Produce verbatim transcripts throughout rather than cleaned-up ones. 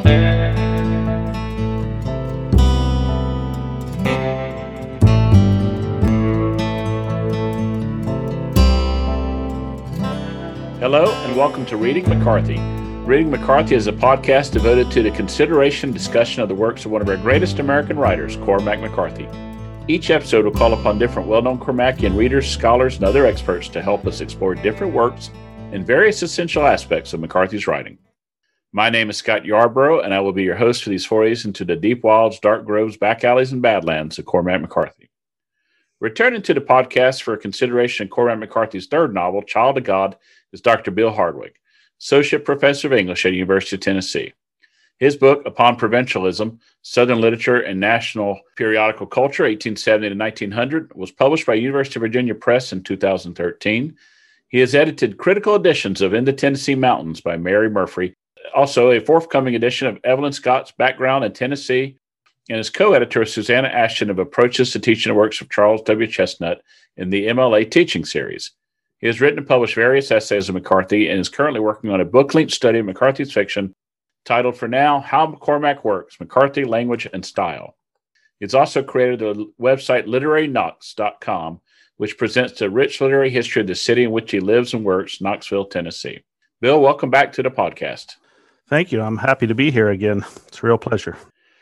Hello, and welcome to Reading McCarthy. Reading McCarthy is a podcast devoted to the consideration and discussion of the works of one of our greatest American writers, Cormac McCarthy. Each episode will call upon different well-known Cormacian readers, scholars, and other experts to help us explore different works and various essential aspects of McCarthy's writing. My name is Scott Yarborough, and I will be your host for these forays into the deep wilds, dark groves, back alleys, and badlands of Cormac McCarthy. Returning to the podcast for a consideration of Cormac McCarthy's third novel, Child of God, is Doctor Bill Hardwick, Associate Professor of English at the University of Tennessee. His book, Upon Provincialism, Southern Literature and National Periodical Culture, eighteen seventy to nineteen hundred, was published by University of Virginia Press in two thousand thirteen. He has edited critical editions of In the Tennessee Mountains by Mary Murphy, also a forthcoming edition of Evelyn Scott's Background in Tennessee, and is co-editor of Susanna Ashton of Approaches to Teaching the Works of Charles W. Chestnut in the M L A Teaching Series. He has written and published various essays of McCarthy and is currently working on a book-length study of McCarthy's fiction titled for now, How Cormac Works, McCarthy, Language, and Style. He's also created the website literary knox dot com, which presents the rich literary history of the city in which he lives and works, Knoxville, Tennessee. Bill, welcome back to the podcast. Thank you. I'm happy to be here again. It's a real pleasure.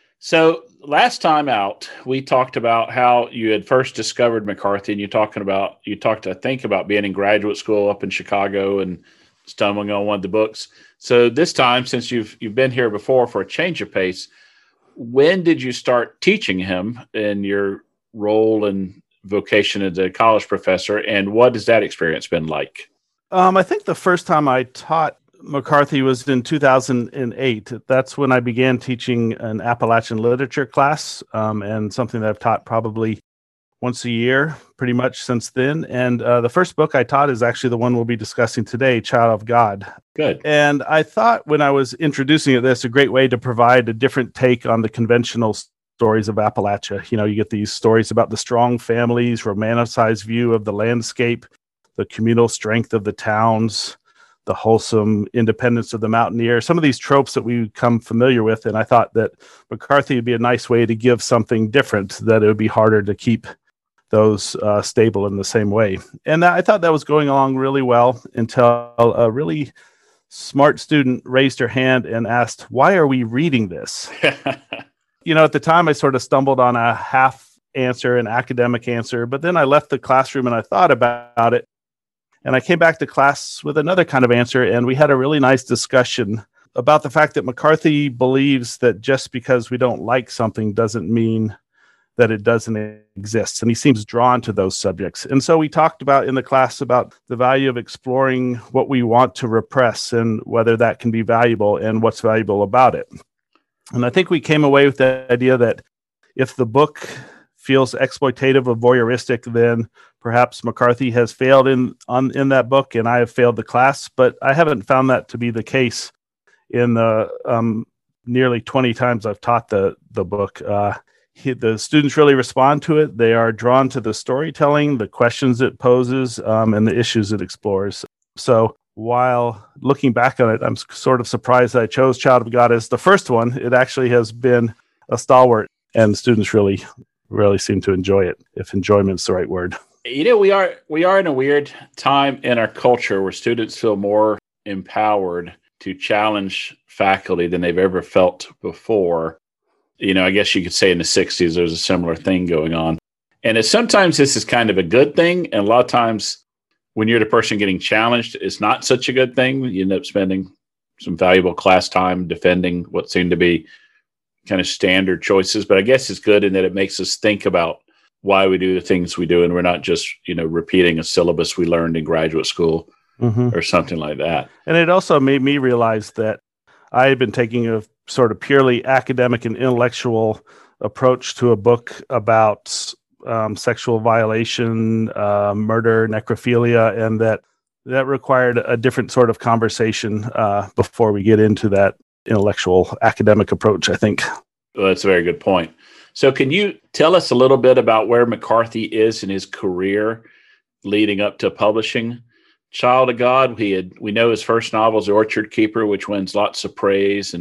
So last time out, we talked about how you had first discovered McCarthy, and you talking about you talked, I think, about being in graduate school up in Chicago and stumbling on one of the books. So this time, since you've you've been here before for a change of pace, when did you start teaching him in your role and vocation as a college professor, and what has that experience been like? Um, I think the first time I taught McCarthy was in two thousand eight. That's when I began teaching an Appalachian literature class, um, and something that I've taught probably once a year, pretty much since then. And uh, the first book I taught is actually the one we'll be discussing today, Child of God. Good. And I thought when I was introducing it, this a great way to provide a different take on the conventional stories of Appalachia. You know, you get these stories about the strong families, romanticized view of the landscape, the communal strength of the towns, the wholesome independence of the mountaineer, some of these tropes that we become familiar with. And I thought that McCarthy would be a nice way to give something different, that it would be harder to keep those uh, stable in the same way. And I thought that was going along really well until a really smart student raised her hand and asked, why are we reading this? You know, at the time I sort of stumbled on a half answer, an academic answer, but then I left the classroom and I thought about it. And I came back to class with another kind of answer, and we had a really nice discussion about the fact that McCarthy believes that just because we don't like something doesn't mean that it doesn't exist. And he seems drawn to those subjects. And so we talked about in the class about the value of exploring what we want to repress and whether that can be valuable and what's valuable about it. And I think we came away with the idea that if the book feels exploitative or voyeuristic, then perhaps McCarthy has failed in on in that book, and I have failed the class. But I haven't found that to be the case in the um, nearly twenty times I've taught the the book. Uh, he, the students really respond to it. They are drawn to the storytelling, the questions it poses, um, and the issues it explores. So while looking back on it, I'm sort of surprised that I chose Child of God as the first one. It actually has been a stalwart, and students really really seem to enjoy it, if enjoyment's the right word. You know, we are we are in a weird time in our culture where students feel more empowered to challenge faculty than they've ever felt before. You know, I guess you could say in the sixties, there was a similar thing going on. And it's, sometimes this is kind of a good thing. And a lot of times when you're the person getting challenged, it's not such a good thing. You end up spending some valuable class time defending what seem to be kind of standard choices. But I guess it's good in that it makes us think about why we do the things we do. And we're not just, you know, repeating a syllabus we learned in graduate school mm-hmm. or something like that. And it also made me realize that I had been taking a sort of purely academic and intellectual approach to a book about um, sexual violation, uh, murder, necrophilia, and that that required a different sort of conversation uh, before we get into that intellectual academic approach, I think. Well, that's a very good point. So can you tell us a little bit about where McCarthy is in his career leading up to publishing Child of God? He had, we know his first novel is The Orchard Keeper, which wins lots of praise and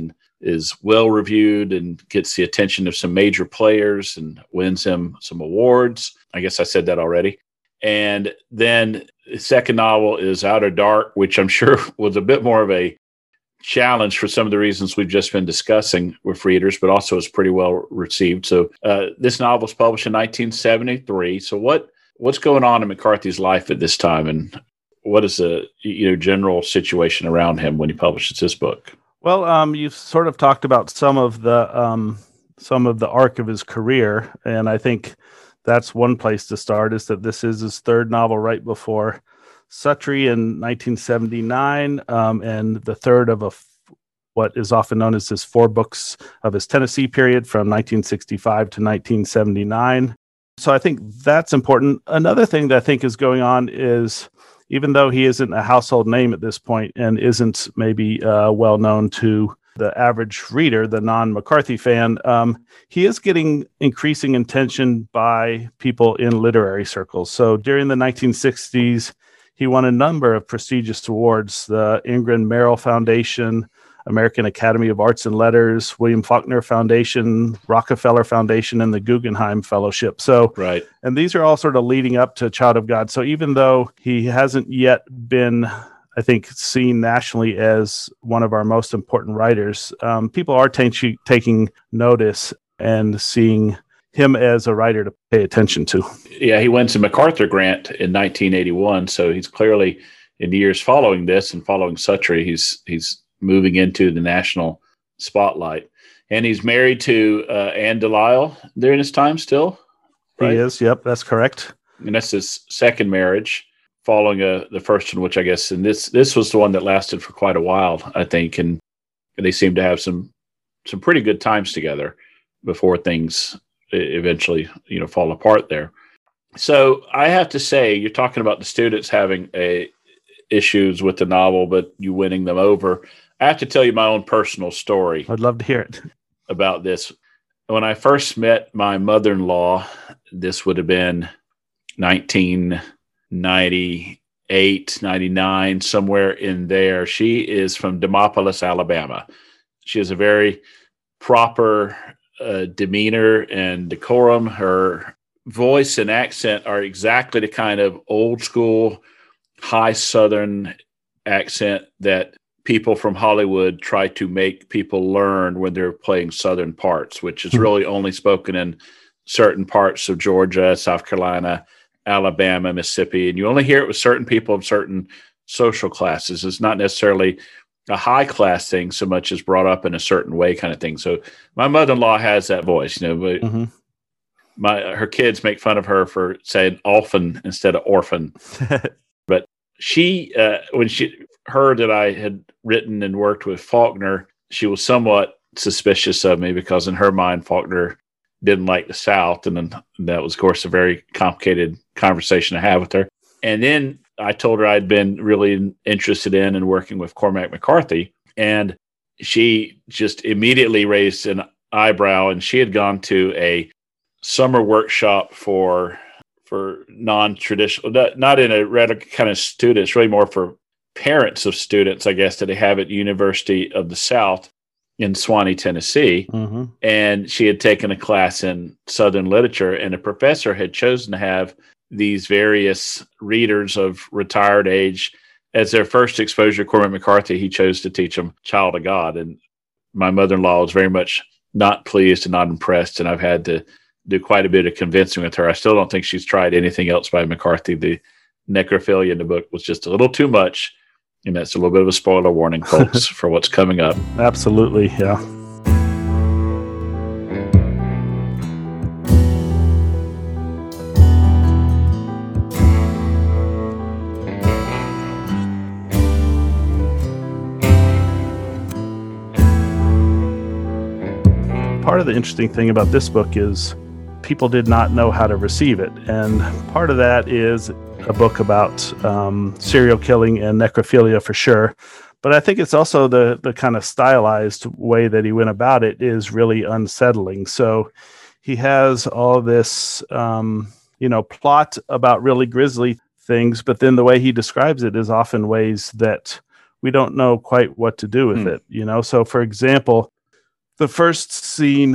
is well reviewed and gets the attention of some major players and wins him some awards. I guess I said that already. And then the second novel is Outer Dark, which I'm sure was a bit more of a challenge for some of the reasons we've just been discussing with readers, but also is pretty well received. So uh, this novel was published in nineteen seventy-three. So what what's going on in McCarthy's life at this time, and what is the you know general situation around him when he publishes this book? Well, um, you've sort of talked about some of the um, some of the arc of his career, and I think that's one place to start. Is that this is his third novel, right before Suttree in nineteen seventy-nine, um, and the third of a f- what is often known as his four books of his Tennessee period from nineteen sixty-five to nineteen seventy-nine. So I think that's important. Another thing that I think is going on is, even though he isn't a household name at this point and isn't maybe uh, well known to the average reader, the non-McCarthy fan, um, he is getting increasing attention by people in literary circles. So during the nineteen sixties, he won a number of prestigious awards: the Ingrid Merrill Foundation, American Academy of Arts and Letters, William Faulkner Foundation, Rockefeller Foundation, and the Guggenheim Fellowship. So, right. And these are all sort of leading up to Child of God. So even though he hasn't yet been, I think, seen nationally as one of our most important writers, um, people are t- taking notice and seeing him as a writer to pay attention to. Yeah, he wins a MacArthur grant in nineteen eighty-one. So he's clearly, in the years following this and following Suttree, he's he's moving into the national spotlight. And he's married to uh, Anne Delisle during his time still, right? He is, yep, that's correct. And that's his second marriage, following uh, the first one, which I guess, and this this was the one that lasted for quite a while, I think, and they seemed to have some some pretty good times together before things eventually, you know, fall apart there. So I have to say, you're talking about the students having a issues with the novel, but you winning them over. I have to tell you my own personal story. I'd love to hear it. About this. When I first met my mother-in-law, this would have been nineteen ninety-eight, ninety-nine, somewhere in there. She is from Demopolis, Alabama. She has a very proper uh, demeanor and decorum. Her voice and accent are exactly the kind of old school, high Southern accent that people from Hollywood try to make people learn when they're playing Southern parts, which is really only spoken in certain parts of Georgia, South Carolina, Alabama, Mississippi. And you only hear it with certain people of certain social classes. It's not necessarily a high class thing so much as brought up in a certain way kind of thing. So my mother-in-law has that voice, you know, but mm-hmm. my, her kids make fun of her for saying orphan instead of orphan. But she, uh, when she heard that I had written and worked with Faulkner, she was somewhat suspicious of me because in her mind, Faulkner didn't like the South. And then that was, of course, a very complicated conversation to have with her. And then I told her I'd been really interested in and working with Cormac McCarthy. And she just immediately raised an eyebrow, and she had gone to a summer workshop for for non-traditional, not, not in a rather kind of students, really more for parents of students, I guess, that they have at University of the South in Swanee, Tennessee. Mm-hmm. And she had taken a class in Southern literature, and a professor had chosen to have these various readers of retired age as their first exposure to Cormac McCarthy. He chose to teach them Child of God. And my mother-in-law was very much not pleased and not impressed. And I've had to do quite a bit of convincing with her. I still don't think she's tried anything else by McCarthy. The necrophilia in the book was just a little too much. And that's a little bit of a spoiler warning, folks, for what's coming up. Absolutely, yeah. Part of the interesting thing about this book is people did not know how to receive it. And part of that is a book about um, serial killing and necrophilia for sure. But I think it's also the the kind of stylized way that he went about it is really unsettling. So he has all this, um, you know, plot about really grisly things, but then the way he describes it is often ways that we don't know quite what to do with hmm. it. You know, so for example, the first scene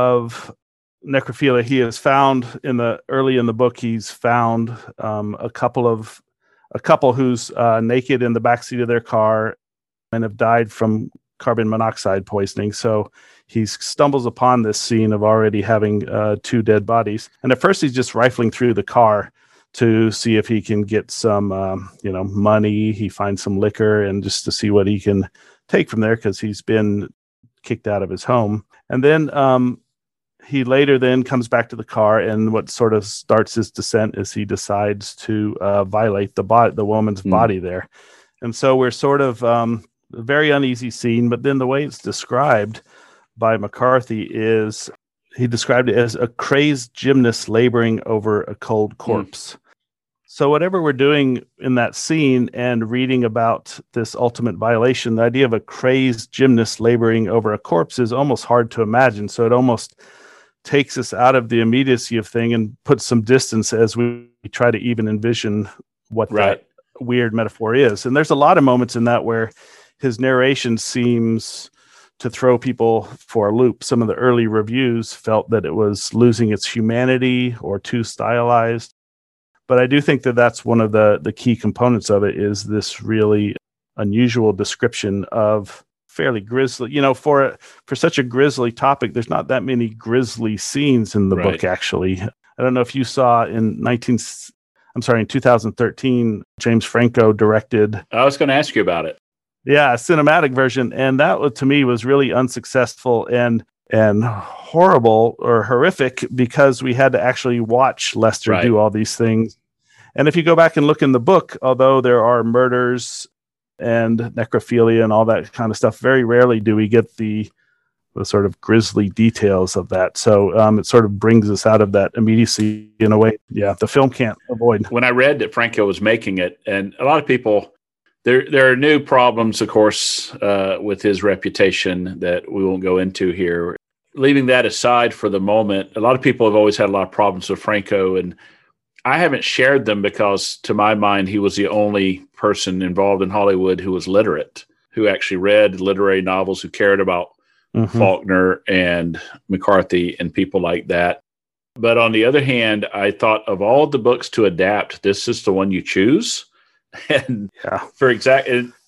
of necrophilia, he has found in the early in the book, he's found um, a couple of a couple who's uh, naked in the backseat of their car and have died from carbon monoxide poisoning. So he stumbles upon this scene of already having uh, two dead bodies. And at first he's just rifling through the car to see if he can get some, um, you know, money. He finds some liquor and just to see what he can take from there because he's been kicked out of his home. And then um, he later then comes back to the car, and what sort of starts his descent is he decides to uh, violate the body, the woman's mm. body there. And so we're sort of um, a very uneasy scene, but then the way it's described by McCarthy is he described it as a crazed gymnast laboring over a cold corpse. Mm. So whatever we're doing in that scene and reading about this ultimate violation, the idea of a crazed gymnast laboring over a corpse is almost hard to imagine. So it almost takes us out of the immediacy of thing and puts some distance as we try to even envision what right. that weird metaphor is. And there's a lot of moments in that where his narration seems to throw people for a loop. Some of the early reviews felt that it was losing its humanity or too stylized. But I do think that that's one of the, the key components of it is this really unusual description of fairly grisly, you know, for for such a grisly topic, there's not that many grisly scenes in the right. book, actually. I don't know if you saw in nineteen, I'm sorry, in two thousand thirteen, James Franco directed. I was going to ask you about it. Yeah, a cinematic version. And that to me was really unsuccessful and and horrible or horrific because we had to actually watch Lester right. do all these things. And if you go back and look in the book, although there are murders and necrophilia and all that kind of stuff, very rarely do we get the the sort of grisly details of that. So um, it sort of brings us out of that immediacy in a way. Yeah, the film can't avoid. When I read that Franco was making it, and a lot of people, there there are new problems, of course, uh, with his reputation that we won't go into here. Leaving that aside for the moment, a lot of people have always had a lot of problems with Franco, and I haven't shared them because, to my mind, he was the only person involved in Hollywood who was literate, who actually read literary novels, who cared about mm-hmm. Faulkner and McCarthy and people like that. But on the other hand, I thought of all the books to adapt, this is the one you choose. And yeah. for exact,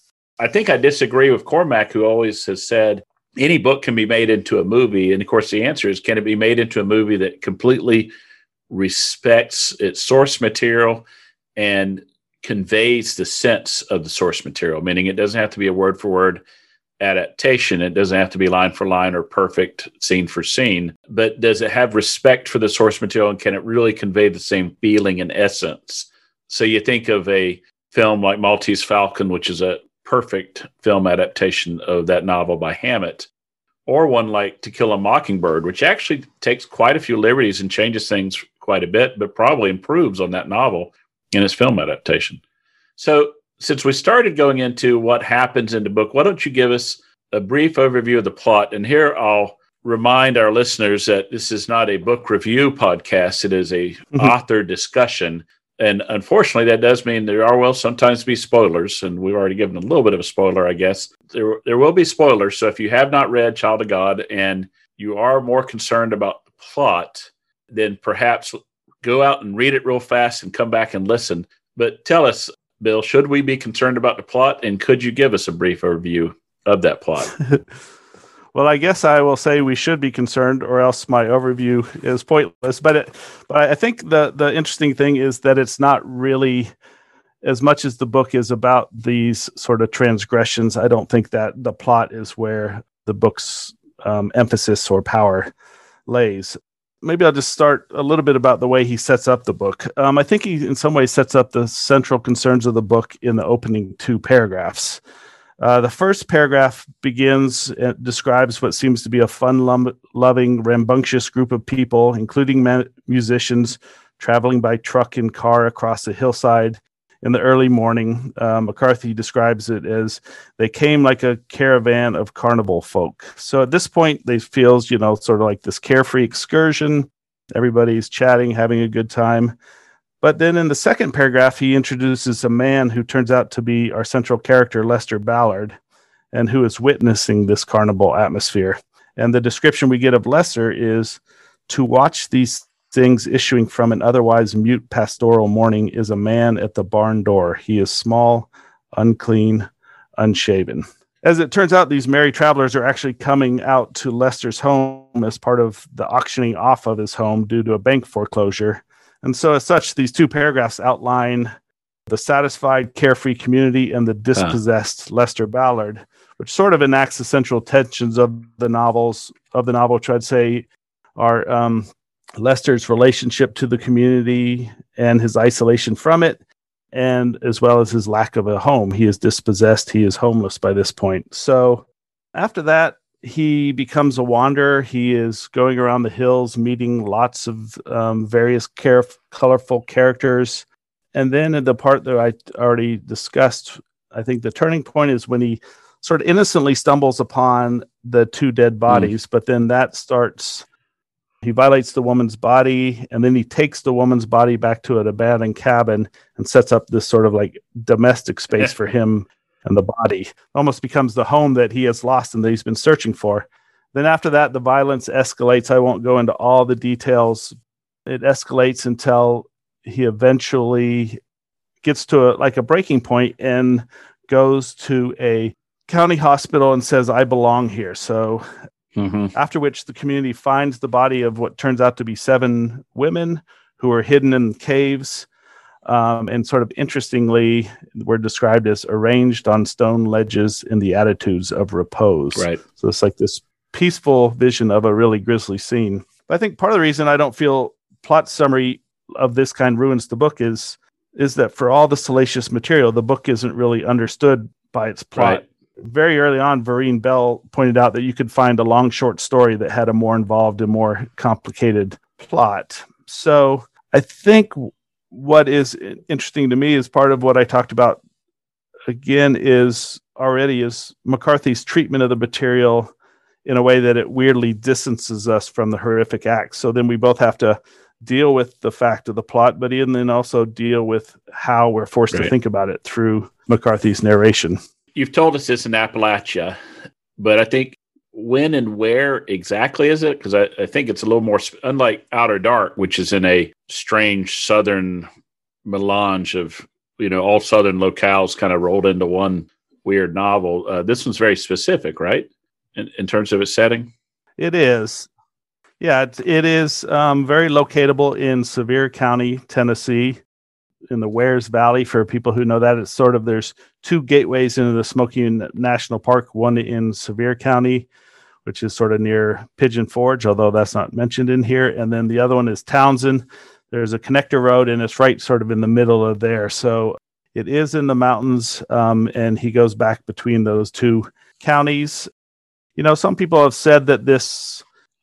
I think I disagree with Cormac, who always has said any book can be made into a movie. And of course, the answer is, can it be made into a movie that completely respects its source material and conveys the sense of the source material, meaning it doesn't have to be a word for word adaptation. It doesn't have to be line for line or perfect scene for scene, but does it have respect for the source material, and can it really convey the same feeling and essence? So you think of a film like Maltese Falcon, which is a perfect film adaptation of that novel by Hammett, or one like To Kill a Mockingbird, which actually takes quite a few liberties and changes things quite a bit, but probably improves on that novel in its film adaptation. So since we started going into what happens in the book, why don't you give us a brief overview of the plot? And here I'll remind our listeners that this is not a book review podcast. It is a mm-hmm. author discussion. And unfortunately, that does mean there are will sometimes be spoilers. And we've already given a little bit of a spoiler, I guess. There, there will be spoilers. So if you have not read Child of God and you are more concerned about the plot, then perhaps go out and read it real fast and come back and listen. But tell us, Bill, should we be concerned about the plot? And could you give us a brief overview of that plot? Well, I guess I will say we should be concerned, or else my overview is pointless. But it, but I think the the interesting thing is that it's not really, as much as the book is about these sort of transgressions, I don't think that the plot is where the book's um, emphasis or power lays. Maybe I'll just start a little bit about the way he sets up the book. Um, I think he, in some ways, sets up the central concerns of the book in the opening two paragraphs. Uh, the first paragraph begins and describes what seems to be a fun-loving, rambunctious group of people, including ma- musicians, traveling by truck and car across a hillside in the early morning. Uh, McCarthy describes it as they came like a caravan of carnival folk. So at this point, they feels, you know, sort of like this carefree excursion. Everybody's chatting, having a good time. But then in the second paragraph, he introduces a man who turns out to be our central character, Lester Ballard, and who is witnessing this carnival atmosphere. And the description we get of Lester is, to watch these things issuing from an otherwise mute pastoral morning is a man at the barn door. He is small, unclean, unshaven. As it turns out, these merry travelers are actually coming out to Lester's home as part of the auctioning off of his home due to a bank foreclosure. And so as such, these two paragraphs outline the satisfied, carefree community and the dispossessed huh. Lester Ballard, which sort of enacts the central tensions of the novels of the novel, which I'd say are um, Lester's relationship to the community and his isolation from it, and as well as his lack of a home. He is dispossessed. He is homeless by this point. So after that, he becomes a wanderer. He is going around the hills, meeting lots of um, various care- colorful characters. And then in the part that I already discussed, I think the turning point is when he sort of innocently stumbles upon the two dead bodies, mm. but then that starts... He violates the woman's body, and then he takes the woman's body back to an abandoned cabin and sets up this sort of like domestic space for him and the body. It almost becomes the home that he has lost and that he's been searching for. Then after that, the violence escalates. I won't go into all the details. It escalates until he eventually gets to a, like a breaking point and goes to a county hospital and says, "I belong here." So Mm-hmm. after which the community finds the body of what turns out to be seven women who are hidden in caves, um, and sort of interestingly were described as arranged on stone ledges in the attitudes of repose. Right. So it's like this peaceful vision of a really grisly scene. But I think part of the reason I don't feel plot summary of this kind ruins the book is is that for all the salacious material, the book isn't really understood by its plot. Right. Very early on, Vereen Bell pointed out that you could find a long short story that had a more involved and more complicated plot. So I think what is interesting to me is part of what I talked about again is already is McCarthy's treatment of the material in a way that it weirdly distances us from the horrific acts. So then we both have to deal with the fact of the plot, but then also deal with how we're forced right. to think about it through McCarthy's narration. You've told us this in Appalachia, but I think when and where exactly is it? Because I, I think it's a little more, unlike Outer Dark, which is in a strange southern melange of, you know, all southern locales kind of rolled into one weird novel. Uh, this one's very specific, right? In, in terms of its setting? It is. Yeah, it, it is um, very locatable in Sevier County, Tennessee, in the Wares Valley. For people who know that, it's sort of, there's two gateways into the Smoky National Park, one in Sevier County, which is sort of near Pigeon Forge, although that's not mentioned in here. And then the other one is Townsend. There's a connector road, and it's right sort of in the middle of there. So it is in the mountains, um, and he goes back between those two counties. You know, some people have said that this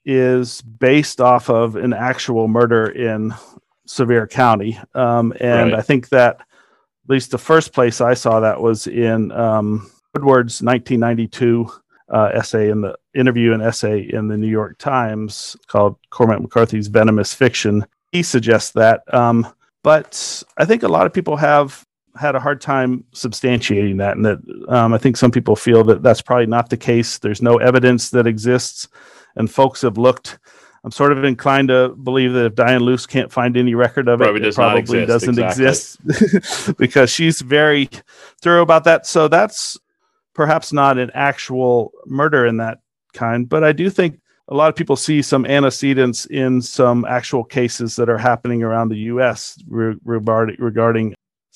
is based off of an actual murder in Sevier County. Um, and right. I think that at least the first place I saw that was in um, Woodward's nineteen ninety-two uh, essay in the interview and essay in the New York Times called Cormac McCarthy's Venomous Fiction. He suggests that. Um, but I think a lot of people have had a hard time substantiating that. And that um, I think some people feel that that's probably not the case. There's no evidence that exists. And folks have looked. I'm sort of inclined to believe that if Diane Luce can't find any record of it, probably it probably exist. doesn't exactly. exist because she's very thorough about that. So that's perhaps not an actual murder in that kind. But I do think a lot of people see some antecedents in some actual cases that are happening around the U S re- regarding, regarding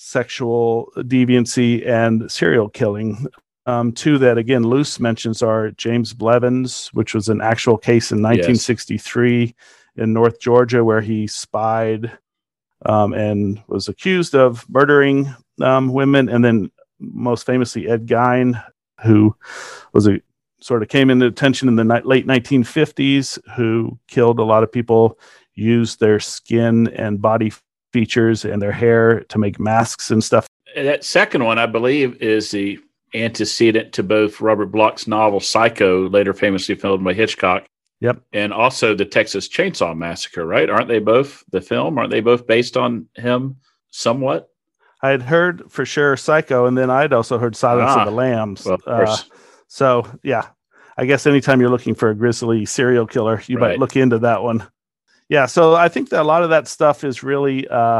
sexual deviancy and serial killing. Um, two that, again, Luce mentions are James Blevins, which was an actual case in nineteen sixty-three yes. in North Georgia, where he spied um, and was accused of murdering um, women. And then most famously, Ed Gein, who was a sort of came into attention in the ni- late nineteen fifties, who killed a lot of people, used their skin and body features and their hair to make masks and stuff. That second one, I believe, is the antecedent to both Robert Bloch's novel Psycho, later famously filmed by Hitchcock, yep, and also the Texas Chainsaw Massacre, right? Aren't they both, the film, aren't they both based on him somewhat? I had heard for sure Psycho, and then I'd also heard Silence ah, of the Lambs. Well, of course. Uh, so, yeah. I guess anytime you're looking for a grisly serial killer, you Right. might look into that one. Yeah, so I think that a lot of that stuff is really uh,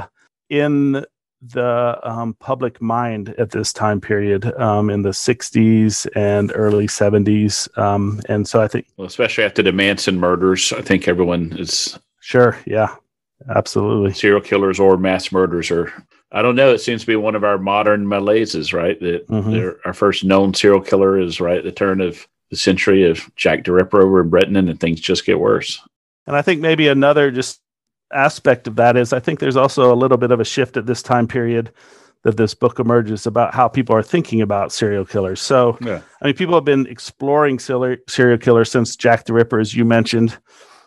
in the um, public mind at this time period, um, in the sixties and early seventies. Um, and so I think... Well, especially after the Manson murders, I think everyone is... Sure, yeah, absolutely. Serial killers or mass murders are... I don't know. It seems to be one of our modern malaises, right? That Mm-hmm. our first known serial killer is right at the turn of the century of Jack the Ripper over in Britain, and things just get worse. And I think maybe another just aspect of that is I think there's also a little bit of a shift at this time period that this book emerges about how people are thinking about serial killers. So, Yeah. I mean, people have been exploring serial serial killers since Jack the Ripper, as you mentioned.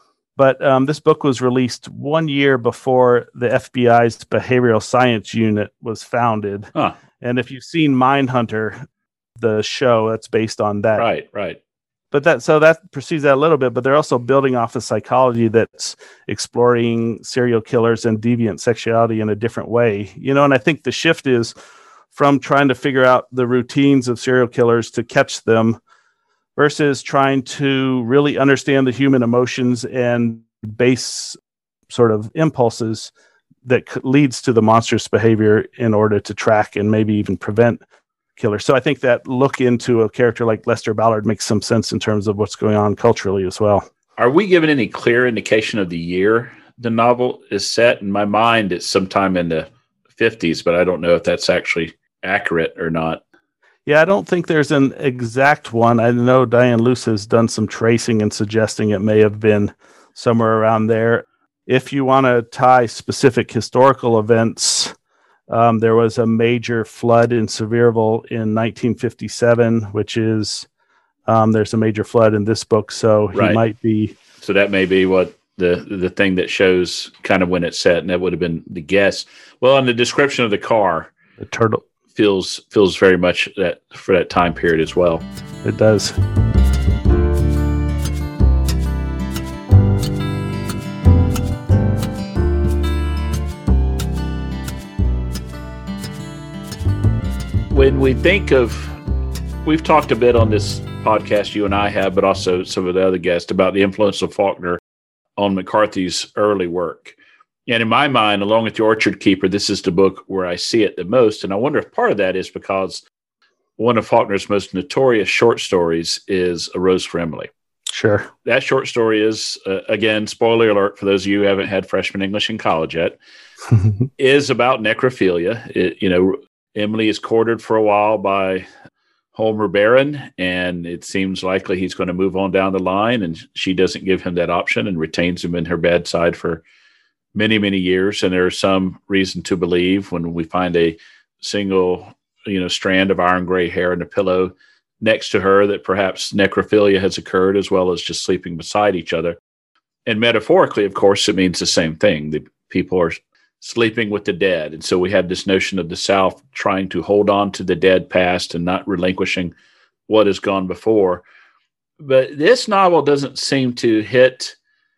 But um, this book was released one year before the F B I's Behavioral Science Unit was founded. Huh. And if you've seen Mindhunter, the show that's based on that. Right, right. But that, so that precedes that a little bit, but they're also building off a psychology that's exploring serial killers and deviant sexuality in a different way. You know, and I think the shift is from trying to figure out the routines of serial killers to catch them versus trying to really understand the human emotions and base sort of impulses that c- leads to the monstrous behavior in order to track and maybe even prevent killers. So I think that look into a character like Lester Ballard makes some sense in terms of what's going on culturally as well. Are we given any clear indication of the year the novel is set? In my mind, it's sometime in the fifties, but I don't know if that's actually accurate or not. Yeah, I don't think there's an exact one. I know Diane Luce has done some tracing and suggesting it may have been somewhere around there. If you want to tie specific historical events, um, there was a major flood in Sevierville in nineteen fifty-seven, which is, um, there's a major flood in this book, so he Right. might be... So that may be what the the thing that shows kind of when it's set, and that would have been the guess. Well, in the description of the car, The turtle. feels feels very much that for that time period as well. It does. When we think of, we've talked a bit on this podcast, you and I have, but also some of the other guests, about the influence of Faulkner on McCarthy's early work. And in my mind, along with The Orchard Keeper, this is the book where I see it the most. And I wonder if part of that is because one of Faulkner's most notorious short stories is A Rose for Emily. Sure. That short story is, uh, again, spoiler alert for those of you who haven't had freshman English in college yet, is about necrophilia. It, you know, Emily is courted for a while by Homer Barron, and it seems likely he's going to move on down the line, and she doesn't give him that option and retains him in her bedside for many, many years. And there is some reason to believe when we find a single, you know, strand of iron gray hair in a pillow next to her that perhaps necrophilia has occurred, as well as just sleeping beside each other. And metaphorically, of course, it means the same thing. The people are sleeping with the dead. And so we have this notion of the South trying to hold on to the dead past and not relinquishing what has gone before. But this novel doesn't seem to hit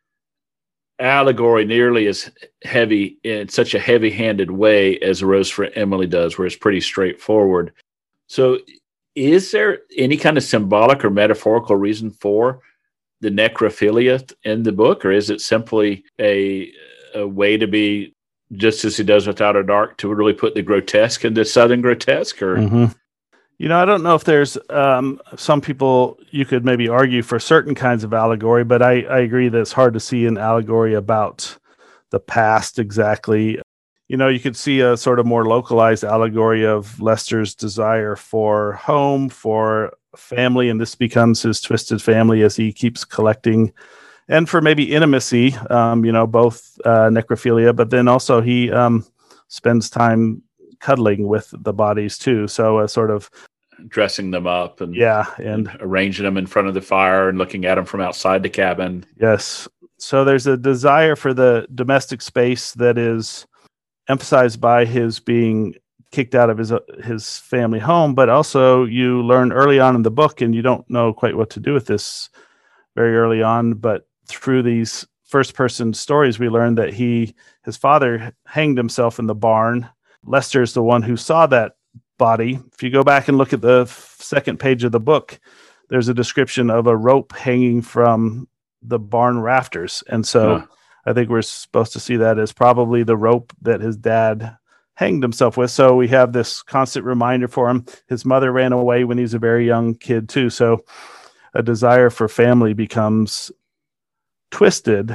allegory nearly as heavy, in such a heavy-handed way as A Rose for Emily does, where it's pretty straightforward. So is there any kind of symbolic or metaphorical reason for the necrophilia in the book, or is it simply a, a way to be, just as he does with Outer Dark, to really put the grotesque into Southern grotesque? Or Mm-hmm. You know, I don't know if there's um, some people you could maybe argue for certain kinds of allegory, but I, I agree that it's hard to see an allegory about the past exactly. You know, you could see a sort of more localized allegory of Lester's desire for home, for family, and this becomes his twisted family as he keeps collecting, and for maybe intimacy, um, you know, both uh, necrophilia, but then also he um, spends time cuddling with the bodies too. So a sort of dressing them up and yeah, and, and arranging them in front of the fire and looking at them from outside the cabin. Yes. So there's a desire for the domestic space that is emphasized by his being kicked out of his his family home, but also you learn early on in the book, and you don't know quite what to do with this very early on, but through these first-person stories, we learn that he his father hanged himself in the barn. Lester is the one who saw that body. If you go back and look at the f- second page of the book, there's a description of a rope hanging from the barn rafters. And so huh. I think we're supposed to see that as probably the rope that his dad hanged himself with. So we have this constant reminder for him. His mother ran away when he was a very young kid too. So a desire for family becomes twisted,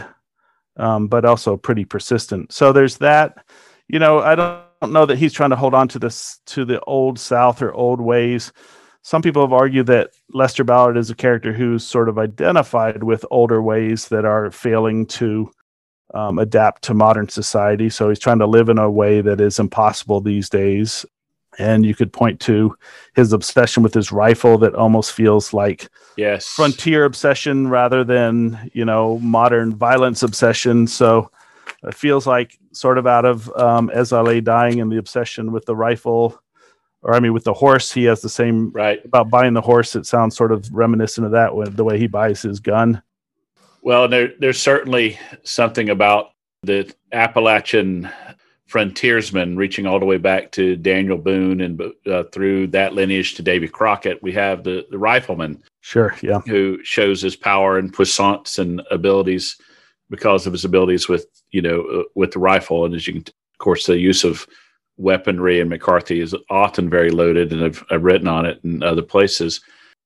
um, but also pretty persistent. So there's that. You know, I don't know that he's trying to hold on to this, to the old South or old ways. Some people have argued that Lester Ballard is a character who's sort of identified with older ways that are failing to um, adapt to modern society. So he's trying to live in a way that is impossible these days. And you could point to his obsession with his rifle that almost feels like yes. frontier obsession rather than, you know, modern violence obsession. So it feels like sort of out of um, As I Lay Dying and the obsession with the rifle. Or I mean, with the horse, he has the same right about buying the horse. It sounds sort of reminiscent of that with the way he buys his gun. Well, there, there's certainly something about the Appalachian frontiersmen reaching all the way back to Daniel Boone and uh, through that lineage to Davy Crockett. We have the, the rifleman, sure, yeah, who shows his power and puissance and abilities because of his abilities with you know uh, with the rifle. And as you can, of course, the use of weaponry in McCarthy is often very loaded, and I've, I've written on it in other places.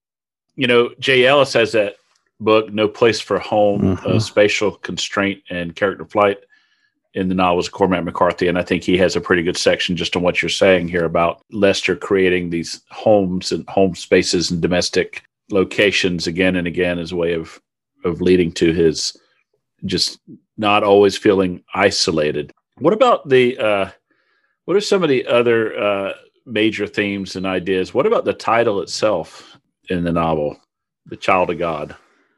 You know, Jay Ellis has that book, No Place for Home, mm-hmm. uh, Spatial Constraint and Character Flight in the novels of Cormac McCarthy, and I think he has a pretty good section just on what you're saying here about Lester creating these homes and home spaces and domestic locations again and again as a way of, of leading to his just not always feeling isolated. What about the... Uh, What are some of the other uh, major themes and ideas? What about the title itself in the novel, The Child of God?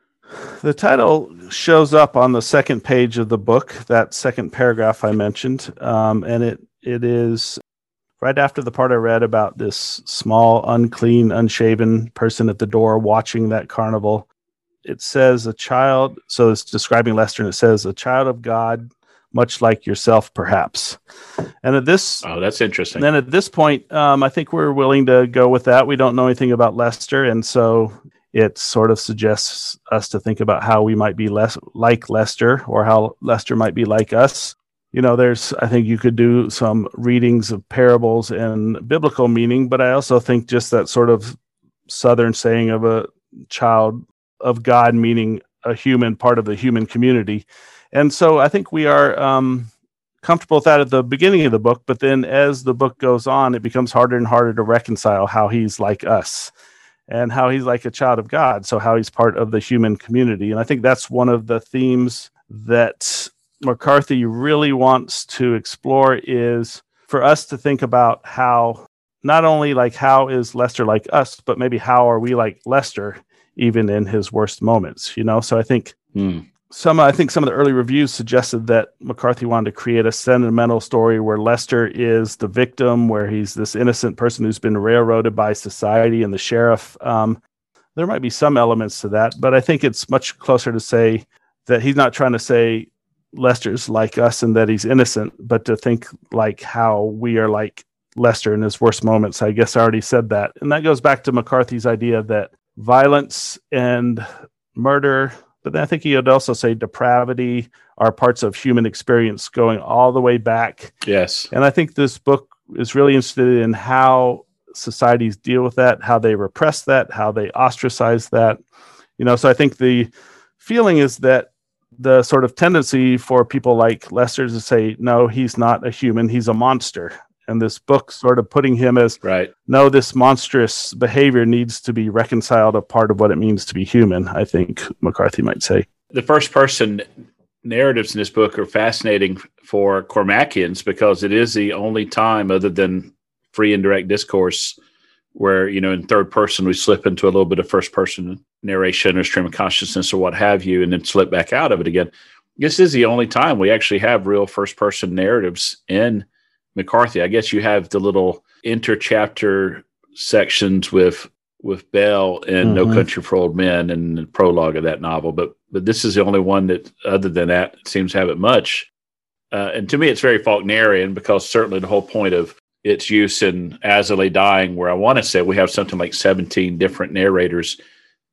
The title shows up on the second page of the book, that second paragraph I mentioned, um, and it it is right after the part I read about this small, unclean, unshaven person at the door watching that carnival. It says a child, so it's describing Lester, and it says a child of God, much like yourself, perhaps. And at this, oh, that's interesting. Then at this point, um, I think we're willing to go with that. We don't know anything about Lester, and so it sort of suggests us to think about how we might be less like Lester, or how Lester might be like us. You know, there's, I think you could do some readings of parables and biblical meaning, but I also think just that sort of Southern saying of a child of God, meaning a human, part of the human community. And so I think we are um, comfortable with that at the beginning of the book, but then as the book goes on, it becomes harder and harder to reconcile how he's like us and how he's like a child of God, so how he's part of the human community. And I think that's one of the themes that McCarthy really wants to explore, is for us to think about how, not only like how is Lester like us, but maybe how are we like Lester even in his worst moments, you know? So I think... Hmm. Some, I think some of the early reviews suggested that McCarthy wanted to create a sentimental story where Lester is the victim, where he's this innocent person who's been railroaded by society and the sheriff. Um, there might be some elements to that, but I think it's much closer to say that he's not trying to say Lester's like us and that he's innocent, but to think like how we are like Lester in his worst moments. I guess I already said that. And that goes back to McCarthy's idea that violence and murder, but then I think he would also say depravity are parts of human experience going all the way back. Yes. And I think this book is really interested in how societies deal with that, how they repress that, how they ostracize that. You know, so I think the feeling is that the sort of tendency for people like Lester to say, no, he's not a human, he's a monster. And this book sort of putting him as, right. no, this monstrous behavior needs to be reconciled a part of what it means to be human, I think McCarthy might say. The first person narratives in this book are fascinating for Cormacians because it is the only time other than free and direct discourse where, you know, in third person, we slip into a little bit of first person narration or stream of consciousness or what have you, and then slip back out of it again. This is the only time we actually have real first person narratives in McCarthy. I guess you have the little interchapter sections with with Bell and mm-hmm. No Country for Old Men and the prologue of that novel, but but this is the only one that, other than that, seems to have it much. Uh, and to me, it's very Faulknerian because certainly the whole point of its use in As I Lay Dying, where I want to say we have something like seventeen different narrators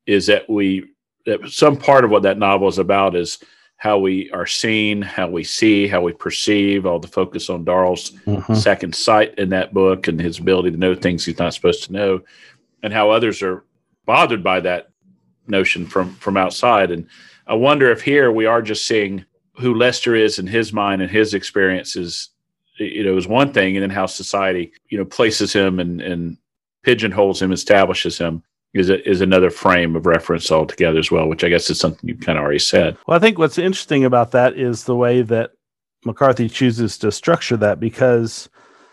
is that we that some part of what that novel is about is how we are seen, how we see, how we perceive, all the focus on Darl's mm-hmm. second sight in that book and his ability to know things he's not supposed to know, and how others are bothered by that notion from, from outside. And I wonder if here we are just seeing who Lester is in his mind and his experiences, you know, is one thing, and then how society, you know, places him and, and pigeonholes him, establishes him, is a, is another frame of reference altogether as well, which I guess is something you kind of already said. Well, I think what's interesting about that is the way that McCarthy chooses to structure that, because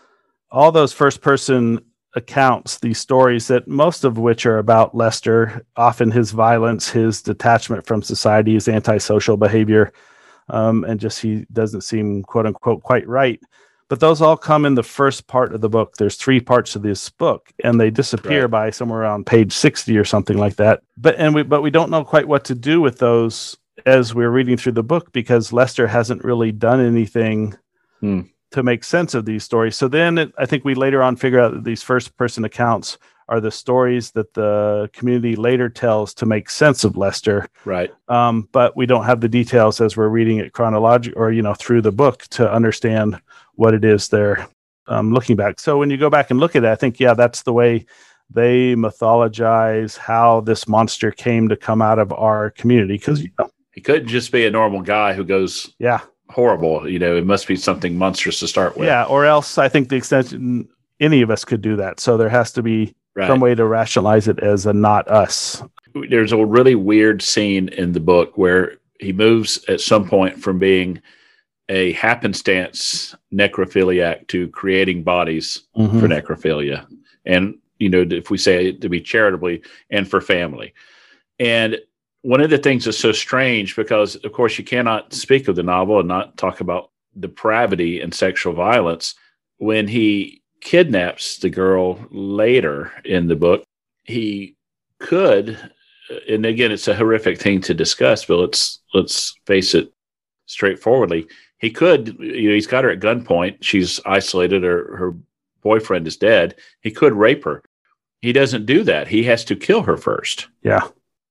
all those first-person accounts, these stories that most of which are about Lester, often his violence, his detachment from society, his antisocial behavior, um, and just he doesn't seem, quote-unquote, quite right. But those all come in the first part of the book. There's three parts of this book, and they disappear right. by somewhere around page sixty or something like that. But and we but we don't know quite what to do with those as we're reading through the book, because Lester hasn't really done anything hmm. to make sense of these stories. So then it, I think we later on figure out that these first-person accounts are the stories that the community later tells to make sense of Lester. Right. Um, but we don't have the details as we're reading it chronologically or, you know, through the book to understand what it is they're um, looking back. So when you go back and look at it, I think, yeah, that's the way they mythologize how this monster came to come out of our community. Because, you know, he couldn't just be a normal guy who goes yeah horrible. You know, it must be something monstrous to start with. Yeah, or else I think the extension, any of us could do that. So there has to be right. some way to rationalize it as a not us. There's a really weird scene in the book where he moves at some point from being a happenstance necrophiliac to creating bodies mm-hmm. for necrophilia. And, you know, if we say it to be charitably and for family. And one of the things that's so strange, because, of course, you cannot speak of the novel and not talk about depravity and sexual violence. When he kidnaps the girl later in the book, he could, and again, it's a horrific thing to discuss, but let's let's face it straightforwardly. He could, you know, he's got her at gunpoint. She's isolated. Her, her boyfriend is dead. He could rape her. He doesn't do that. He has to kill her first. Yeah.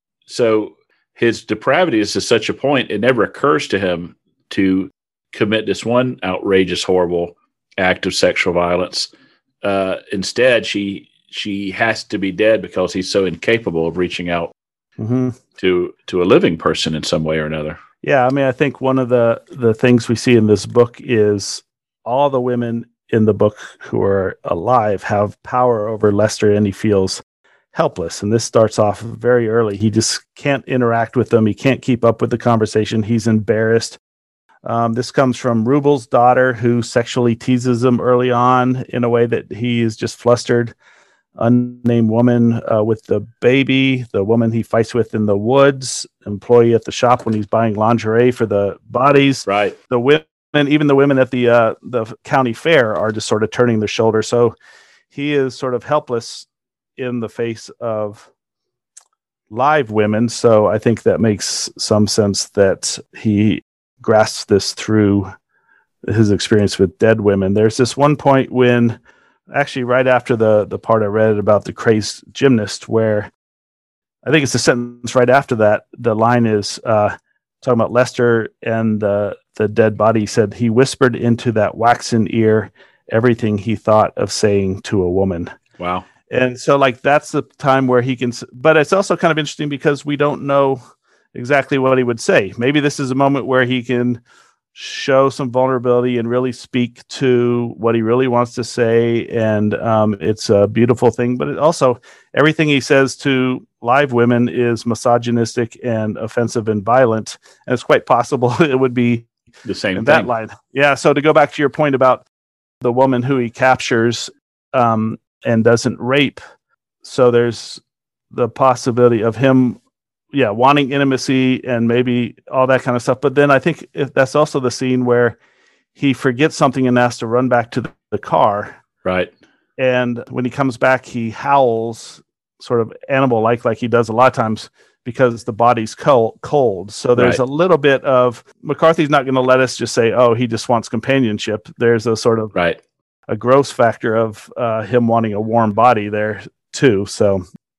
So his depravity is to such a point, it never occurs to him to commit this one outrageous, horrible act of sexual violence. Uh, instead, she she has to be dead because he's so incapable of reaching out mm-hmm. to to a living person in some way or another. Yeah, I mean, I think one of the, the things we see in this book is all the women in the book who are alive have power over Lester, and he feels helpless. And this starts off very early. He just can't interact with them. He can't keep up with the conversation. He's embarrassed. Um, this comes from Rubel's daughter, who sexually teases him early on in a way that he is just flustered. Unnamed woman uh, with the baby, the woman he fights with in the woods, employee at the shop when he's buying lingerie for the bodies. Right. The women, even the women at the uh, the county fair, are just sort of turning their shoulder. So he is sort of helpless in the face of live women. So I think that makes some sense that he grasps this through his experience with dead women. There's this one point when, actually right after the, the part I read about the crazed gymnast, where I think it's the sentence right after that, the line is uh, talking about Lester and the, the dead body. He said, he whispered into that waxen ear everything he thought of saying to a woman. Wow. And so like, that's the time where he can, but it's also kind of interesting because we don't know exactly what he would say. Maybe this is a moment where he can show some vulnerability and really speak to what he really wants to say. And um, it's a beautiful thing, but it also, everything he says to live women is misogynistic and offensive and violent. And it's quite possible it would be the same in thing. That line. Yeah. So to go back to your point about the woman who he captures um, and doesn't rape. So there's the possibility of him yeah, wanting intimacy and maybe all that kind of stuff. But then I think if that's also the scene where he forgets something and has to run back to the, the car. Right. And when he comes back, he howls sort of animal-like, like he does a lot of times, because the body's cold. cold. So there's right. a little bit of, McCarthy's not going to let us just say, oh, he just wants companionship. There's a sort of right. a gross factor of uh, him wanting a warm body there too. So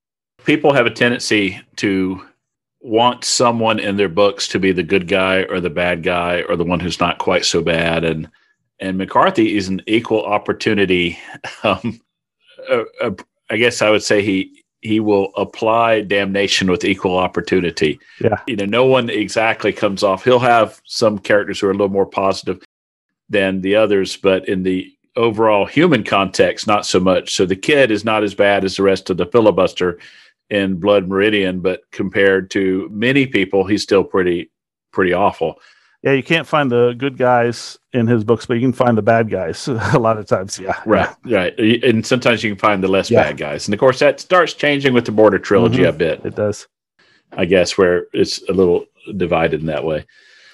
people have a tendency to want someone in their books to be the good guy or the bad guy or the one who's not quite so bad. And and McCarthy is an equal opportunity. Um, uh, uh, I guess I would say he he will apply damnation with equal opportunity. Yeah, you know, no one exactly comes off. He'll have some characters who are a little more positive than the others, but in the overall human context, not so much. So the kid is not as bad as the rest of the filibuster in Blood Meridian, but compared to many people, he's still pretty, pretty awful. Yeah, you can't find the good guys in his books, but you can find the bad guys a lot of times. Yeah, right, yeah. right. And sometimes you can find the less yeah. bad guys. And of course, that starts changing with the Border trilogy mm-hmm. a bit. It does, I guess, where it's a little divided in that way.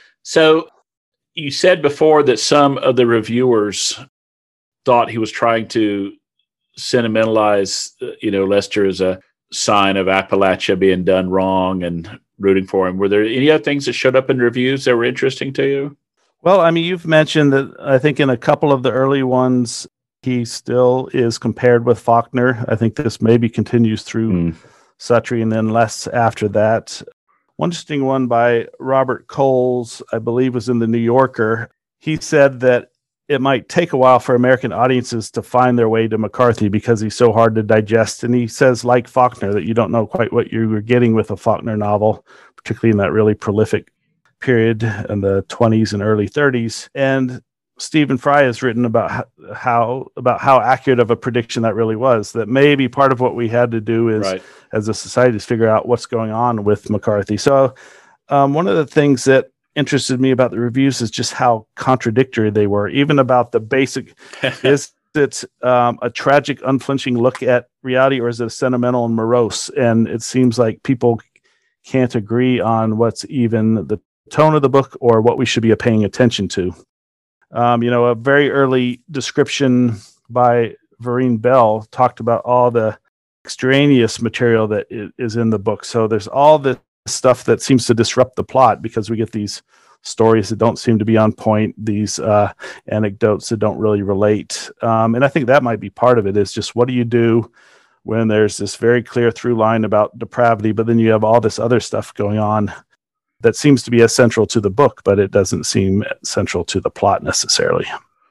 So you said before that some of the reviewers thought he was trying to sentimentalize, you know, Lester as a sign of Appalachia being done wrong and rooting for him. Were there any other things that showed up in reviews that were interesting to you? Well, I mean, you've mentioned that I think in a couple of the early ones, he still is compared with Faulkner. I think this maybe continues through mm. Suttree and then less after that. One interesting one by Robert Coles, I believe, was in the New Yorker. He said that it might take a while for American audiences to find their way to McCarthy because he's so hard to digest. And he says, like Faulkner, that you don't know quite what you were getting with a Faulkner novel, particularly in that really prolific period in the twenties and early thirties. And Stephen Fry has written about how about how accurate of a prediction that really was, that maybe part of what we had to do is, right. as a society, is figure out what's going on with McCarthy. So um, one of the things that interested me about the reviews is just how contradictory they were, even about the basic, is it um, a tragic, unflinching look at reality, or is it sentimental and morose? And it seems like people can't agree on what's even the tone of the book or what we should be paying attention to. Um, you know, a very early description by Vereen Bell talked about all the extraneous material that is in the book. So there's all this stuff that seems to disrupt the plot because we get these stories that don't seem to be on point, these uh, anecdotes that don't really relate. Um, and I think that might be part of it, is just what do you do when there's this very clear through line about depravity, but then you have all this other stuff going on that seems to be as central to the book, but it doesn't seem central to the plot necessarily.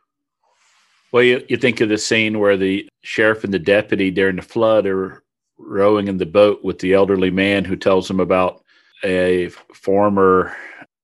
Well, you, you think of the scene where the sheriff and the deputy during the flood are rowing in the boat with the elderly man who tells them about a former,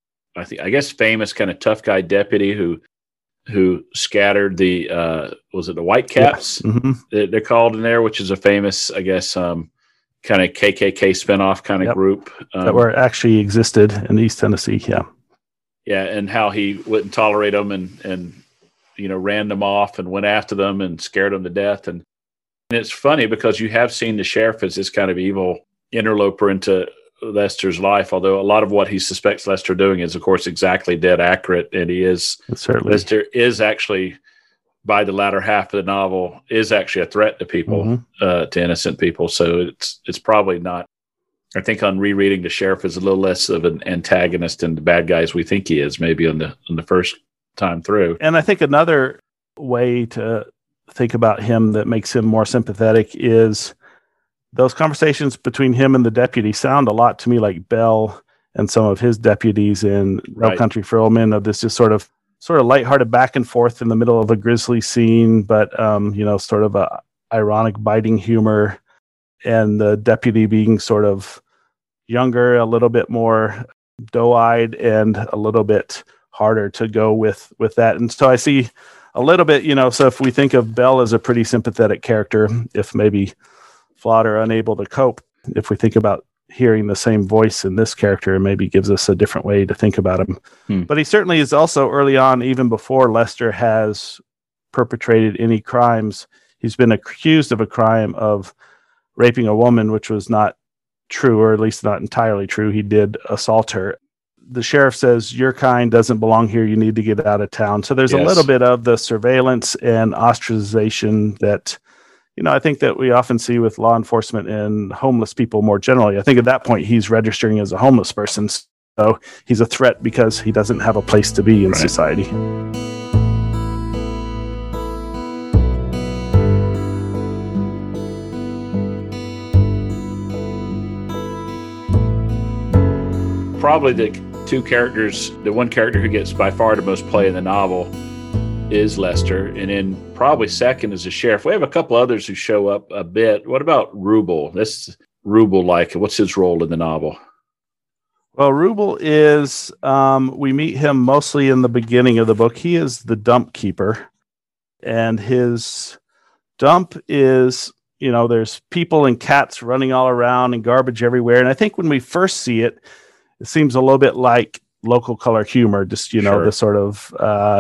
I think, I guess, famous kind of tough guy deputy who who scattered the, uh, was it the Whitecaps? Yeah. Mm-hmm. They're, they're called in there, which is a famous, I guess, um, kind of K K K spinoff kind of yep. group. Um, that were actually existed in East Tennessee, yeah. Yeah, and how he wouldn't tolerate them and, and, you know, ran them off and went after them and scared them to death. And, and it's funny because you have seen the sheriff as this kind of evil interloper into Lester's life, although a lot of what he suspects Lester doing is, of course, exactly dead accurate. And he is, certainly. Lester is actually, by the latter half of the novel, is actually a threat to people, mm-hmm. uh, to innocent people. So it's it's probably not. I think on rereading, the sheriff is a little less of an antagonist than the bad guys we think he is, maybe on the on the first time through. And I think another way to think about him that makes him more sympathetic is those conversations between him and the deputy sound a lot to me like Bell and some of his deputies in No right. Country for Old Men, of this just sort of sort of lighthearted back and forth in the middle of a grisly scene, but, um, you know, sort of a ironic, biting humor, and the deputy being sort of younger, a little bit more doe-eyed, and a little bit harder to go with, with that. And so I see a little bit, you know, so if we think of Bell as a pretty sympathetic character, if maybe flawed or unable to cope, if we think about hearing the same voice in this character, maybe gives us a different way to think about him. Hmm. But he certainly is also early on, even before Lester has perpetrated any crimes, he's been accused of a crime of raping a woman, which was not true, or at least not entirely true. He did assault her. The sheriff says, your kind doesn't belong here. You need to get out of town. So there's yes. a little bit of the surveillance and ostracization that, you know, I think that we often see with law enforcement and homeless people more generally. I think at that point he's registering as a homeless person. So he's a threat because he doesn't have a place to be in right. society. probably the two characters, the one character who gets by far the most play in the novel is Lester, and then probably second is the sheriff. We have a couple others who show up a bit. What about Rubel? This Rubel like, what's his role in the novel? Well, Rubel is, um, we meet him mostly in the beginning of the book. He is the dump keeper, and his dump is, you know, there's people and cats running all around and garbage everywhere. And I think when we first see it, it seems a little bit like Local Color Humor, just, you know, sure. the sort of uh,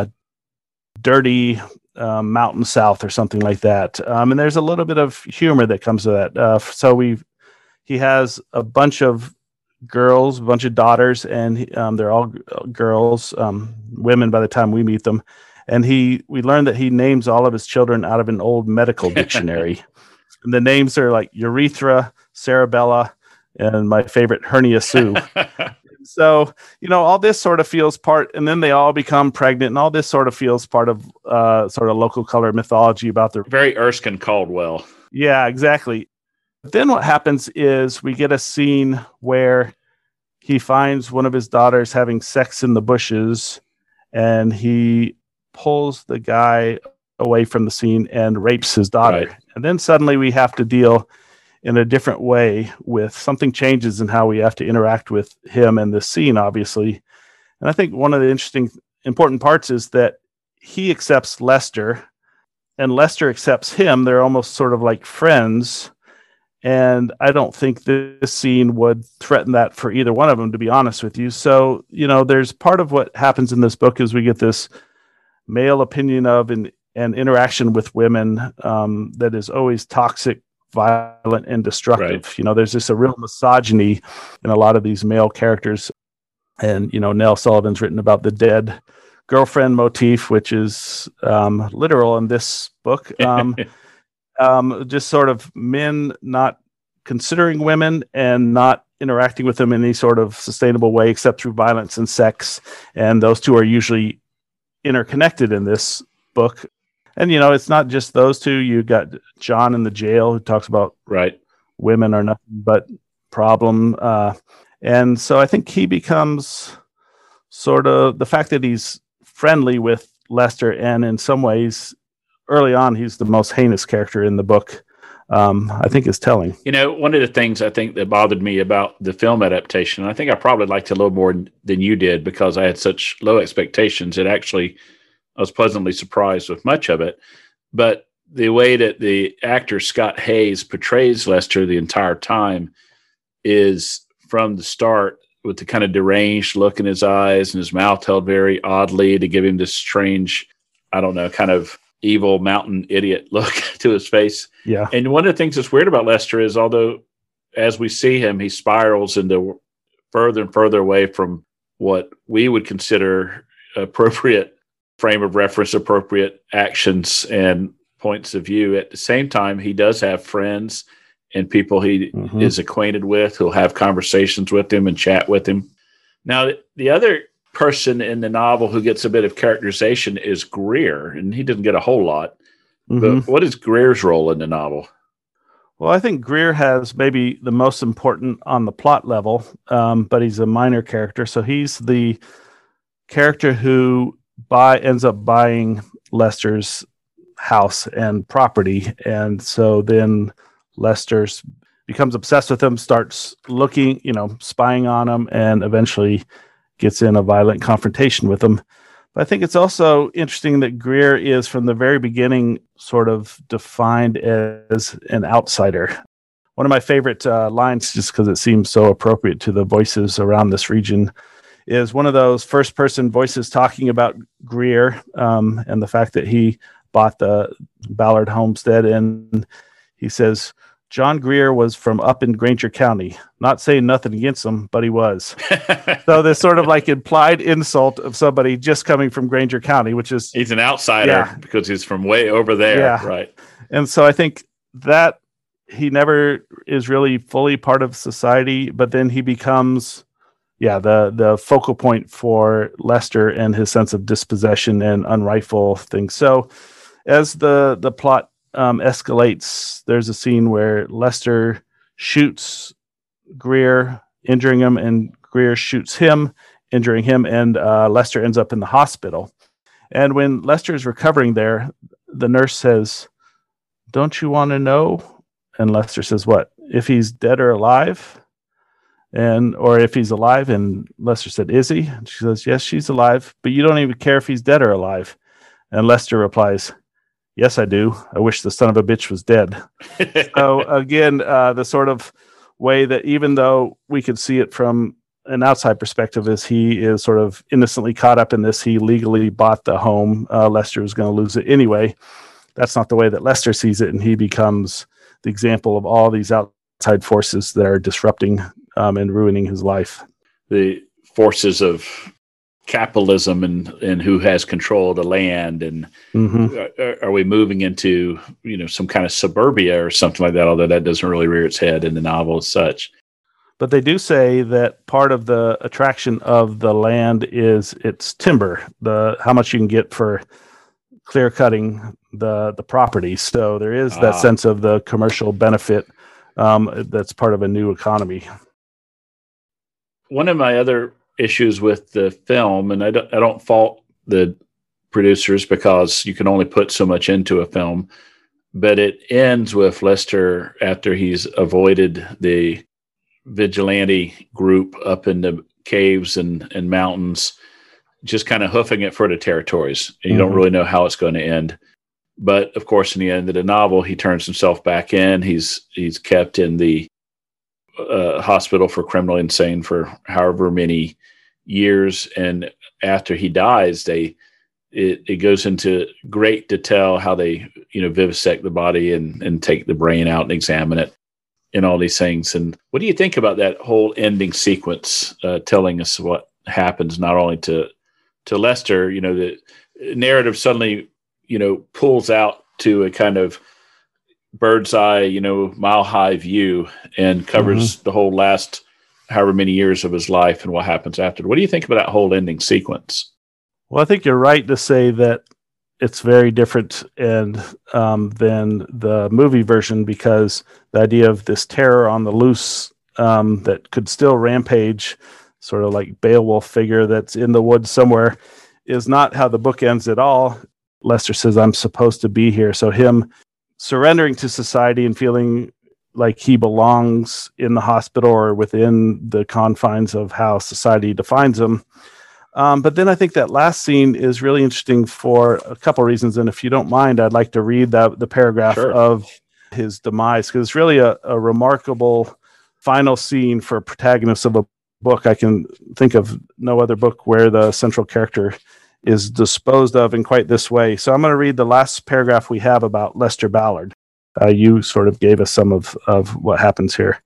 dirty um, mountain south or something like that. Um, and there's a little bit of humor that comes to that. Uh, so we he has a bunch of girls, a bunch of daughters, and um, they're all g- girls, um, women by the time we meet them. And he, we learned that he names all of his children out of an old medical dictionary. And the names are like urethra, cerebella, and my favorite, hernia Sue. So, you know, all this sort of feels part, and then they all become pregnant, and all this sort of feels part of uh, sort of local color mythology about the very Erskine Caldwell. Yeah, exactly. Then what happens is we get a scene where he finds one of his daughters having sex in the bushes, and he pulls the guy away from the scene and rapes his daughter. Right. And then suddenly we have to deal in a different way with something changes in how we have to interact with him and this scene, obviously. And I think one of the interesting, important parts is that he accepts Lester and Lester accepts him. They're almost sort of like friends. And I don't think this scene would threaten that for either one of them, to be honest with you. So, you know, there's part of what happens in this book is we get this male opinion of and, and interaction with women um, that is always toxic, violent, and destructive. Right. You know, there's just a real misogyny in a lot of these male characters. And, you know, Nell Sullivan's written about the dead girlfriend motif, which is um, literal in this book. Um Um, just sort of men not considering women and not interacting with them in any sort of sustainable way except through violence and sex. And those two are usually interconnected in this book. And, you know, it's not just those two. You got John in the jail who talks about right women are nothing but problem. Uh, and so I think he becomes sort of the fact that he's friendly with Lester, and in some ways early on, he's the most heinous character in the book, um, I think is telling. You know, one of the things I think that bothered me about the film adaptation, I think I probably liked it a little more than you did because I had such low expectations. It actually, I was pleasantly surprised with much of it. But the way that the actor Scott Hayes portrays Lester the entire time is from the start with the kind of deranged look in his eyes and his mouth held very oddly to give him this strange, I don't know, kind of evil mountain idiot look to his face. Yeah. And one of the things that's weird about Lester is although as we see him, he spirals into further and further away from what we would consider appropriate frame of reference, appropriate actions and points of view. At the same time, he does have friends and people he mm-hmm. is acquainted with who'll have conversations with him and chat with him. Now, the other person in the novel who gets a bit of characterization is Greer, and he doesn't get a whole lot. Mm-hmm. But what is Greer's role in the novel? Well, I think Greer has maybe the most important on the plot level, um, but he's a minor character. So he's the character who buy ends up buying Lester's house and property, and so then Lester becomes obsessed with him, starts looking, you know, spying on him, and eventually gets in a violent confrontation with him. But I think it's also interesting that Greer is from the very beginning sort of defined as an outsider. One of my favorite uh, lines, just because it seems so appropriate to the voices around this region, is one of those first person voices talking about Greer um, and the fact that he bought the Ballard homestead. And he says, John Greer was from up in Granger County. Not saying nothing against him, but he was. So this sort of like implied insult of somebody just coming from Granger County, which is... He's an outsider yeah. because he's from way over there. Yeah. Right. And so I think that he never is really fully part of society, but then he becomes, yeah, the, the focal point for Lester and his sense of dispossession and unrightful things. So as the, the plot Um, escalates, there's a scene where Lester shoots Greer, injuring him, and Greer shoots him, injuring him, and uh, Lester ends up in the hospital. And when Lester is recovering there, the nurse says, "Don't you want to know?" And Lester says, "What? If he's dead or alive?" And or if he's alive, and Lester said, "Is he?" And she says, "Yes, she's alive, but you don't even care if he's dead or alive." And Lester replies, "Yes, I do. I wish the son of a bitch was dead." So again, uh, the sort of way that even though we could see it from an outside perspective is he is sort of innocently caught up in this. He legally bought the home. Uh, Lester was going to lose it anyway. That's not the way that Lester sees it, and he becomes the example of all these outside forces that are disrupting um, and ruining his life. The forces of capitalism and, and who has control of the land, and mm-hmm. are, are we moving into, you know, some kind of suburbia or something like that, although that doesn't really rear its head in the novel as such. But they do say that part of the attraction of the land is its timber, the how much you can get for clear cutting the, the property. So there is that ah. sense of the commercial benefit um, that's part of a new economy. One of my other issues with the film, and I don't, I don't fault the producers because you can only put so much into a film, but it ends with Lester after he's avoided the vigilante group up in the caves and, and mountains, just kind of hoofing it for the territories. And you mm-hmm. don't really know how it's going to end. But of course, in the end of the novel, he turns himself back in. He's, he's kept in the uh, hospital for criminally insane for however many years. And after he dies, they, it, it goes into great detail how they, you know, vivisect the body and, and take the brain out and examine it and all these things. And what do you think about that whole ending sequence, uh, telling us what happens, not only to, to Lester, you know, the narrative suddenly, you know, pulls out to a kind of bird's eye, you know, mile high view and covers mm-hmm. the whole last however many years of his life and what happens after. What do you think about that whole ending sequence? Well, I think you're right to say that it's very different and um, than the movie version, because the idea of this terror on the loose um, that could still rampage, sort of like Beowulf figure that's in the woods somewhere, is not how the book ends at all. Lester says, "I'm supposed to be here." So him surrendering to society and feeling like he belongs in the hospital or within the confines of how society defines him. Um, but then I think that last scene is really interesting for a couple of reasons. And if you don't mind, I'd like to read that, the paragraph sure. of his demise, because it's really a, a remarkable final scene for a protagonist of a book. I can think of no other book where the central character is disposed of in quite this way. So I'm going to read the last paragraph we have about Lester Ballard. Uh, you sort of gave us some of, of what happens here.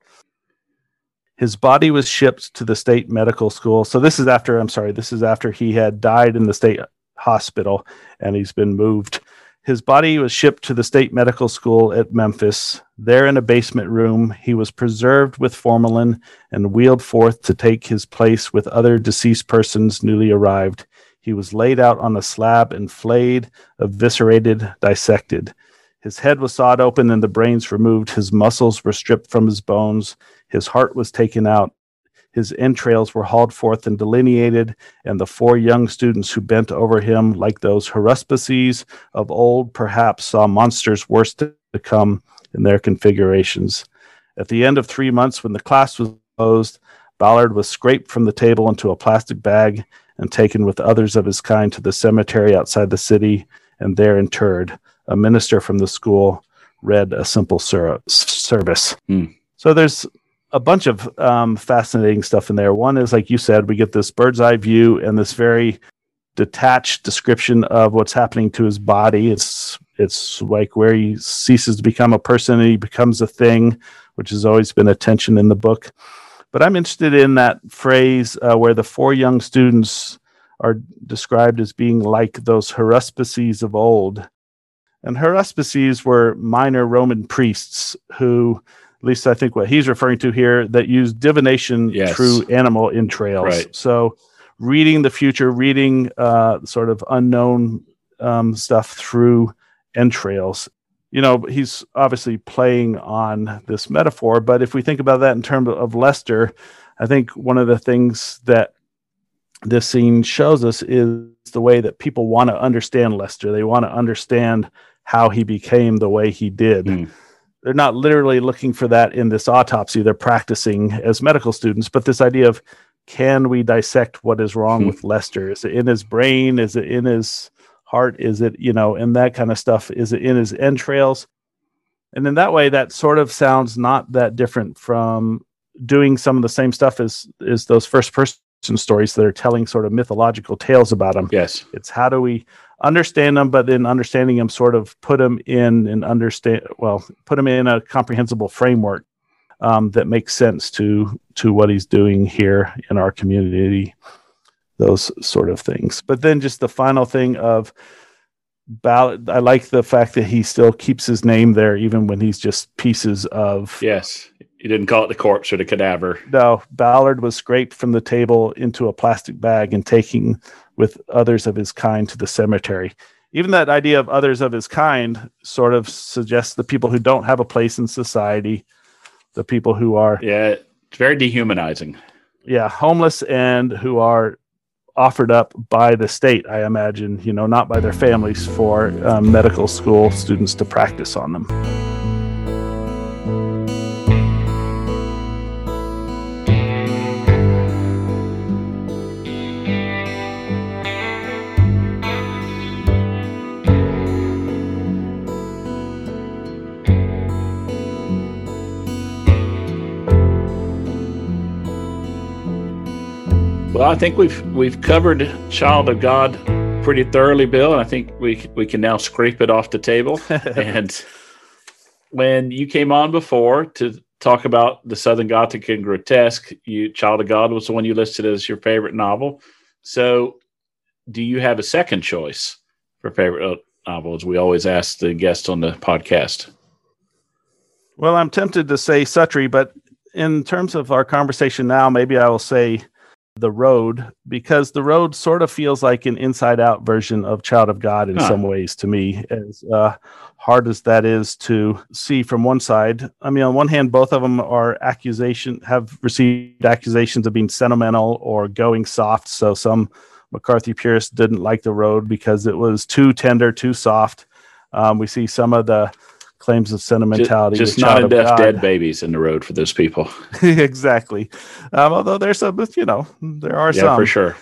His body was shipped to the state medical school. So this is after, I'm sorry, this is after he had died in the state hospital and he's been moved. His body was shipped to the state medical school at Memphis. There in a basement room, he was preserved with formalin and wheeled forth to take his place with other deceased persons newly arrived. He was laid out on a slab and flayed, eviscerated, dissected. His head was sawed open and the brains removed. His muscles were stripped from his bones. His heart was taken out. His entrails were hauled forth and delineated, and the four young students who bent over him like those haruspices of old perhaps saw monsters worse to come in their configurations. At the end of three months, when the class was closed, Ballard was scraped from the table into a plastic bag and taken with others of his kind to the cemetery outside the city, and there interred. A minister from the school read a simple ser- service. Hmm. So there's a bunch of um, fascinating stuff in there. One is, like you said, we get this bird's eye view and this very detached description of what's happening to his body. It's it's like where he ceases to become a person and he becomes a thing, which has always been a tension in the book. But I'm interested in that phrase uh, where the four young students are described as being like those haruspices of old. And haruspices were minor Roman priests who, at least I think what he's referring to here, that used divination yes. through animal entrails. Right. So reading the future, reading uh, sort of unknown um, stuff through entrails. You know, he's obviously playing on this metaphor, but if we think about that in terms of Lester, I think one of the things that this scene shows us is the way that people want to understand Lester. They want to understand how he became the way he did. Mm. They're not literally looking for that in this autopsy. They're practicing as medical students, but this idea of, can we dissect what is wrong mm. with Lester? Is it in his brain? Is it in his heart? Is it, you know, and that kind of stuff? Is it in his entrails? And in that way, that sort of sounds not that different from doing some of the same stuff as, as those first person stories that are telling sort of mythological tales about him. Yes. It's how do we understand them, but then understanding them sort of put them in and understand, well, put them in a comprehensible framework um, that makes sense to, to what he's doing here in our community, those sort of things. But then just the final thing of Ballard, I like the fact that he still keeps his name there, even when he's just pieces of. Yes. He didn't call it the corpse or the cadaver. No, Ballard was scraped from the table into a plastic bag and taken with others of his kind to the cemetery. Even that idea of others of his kind sort of suggests the people who don't have a place in society, the people who are. Yeah, it's very dehumanizing. Yeah, homeless and who are offered up by the state, I imagine, you know, not by their families, for um, medical school students to practice on them. Well, I think we've we've covered Child of God pretty thoroughly, Bill, and I think we we can now scrape it off the table. And when you came on before to talk about the Southern Gothic and grotesque, you Child of God was the one you listed as your favorite novel. So, do you have a second choice for favorite novel? As we always ask the guests on the podcast. Well, I'm tempted to say Suttree, but in terms of our conversation now, maybe I will say The Road, because The Road sort of feels like an inside-out version of Child of God in huh. some ways to me, as uh, hard as that is to see from one side. I mean, on one hand, both of them are accusation have received accusations of being sentimental or going soft. So some McCarthy purists didn't like The Road because it was too tender, too soft. Um, we see some of the claims of sentimentality. Just, just not enough dead babies in The Road for those people. Exactly. Um, although there's some, you know, there are yeah, some. for sure.